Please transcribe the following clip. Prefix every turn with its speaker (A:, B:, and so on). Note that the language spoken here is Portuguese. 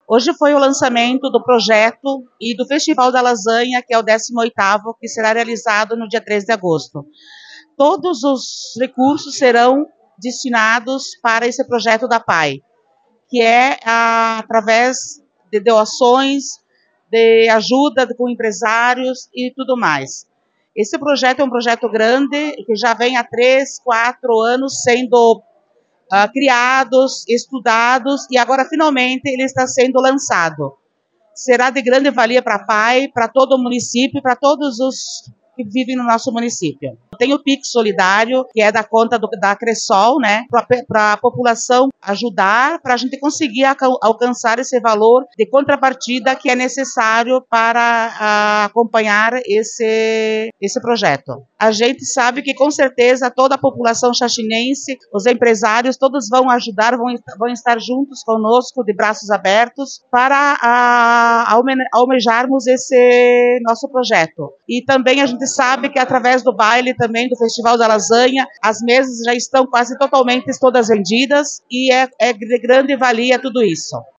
A: Hoje foi o lançamento do projeto e do Festival da Lasanha, que é o 18º, que será realizado no dia 13 de agosto. Todos os recursos serão destinados para esse projeto da PAI, que é através de doações, de ajuda com empresários e tudo mais. Esse projeto é um projeto grande, que já vem há 3, 4 anos sendo criados, estudados, e agora finalmente ele está sendo lançado. Será de grande valia para a PAI, para todo o município, para todos os que vivem no nosso município. Tem o Pix Solidário, que é da conta da Cressol, né, para a população ajudar, para a gente conseguir alcançar esse valor de contrapartida que é necessário para acompanhar esse projeto. A gente sabe que com certeza toda a população xaxinense, os empresários, todos vão ajudar, vão estar juntos conosco, de braços abertos, para almejarmos esse nosso projeto. E também a gente sabe que através do baile também do Festival da Lasanha, as mesas já estão quase totalmente todas vendidas e é de grande valia tudo isso.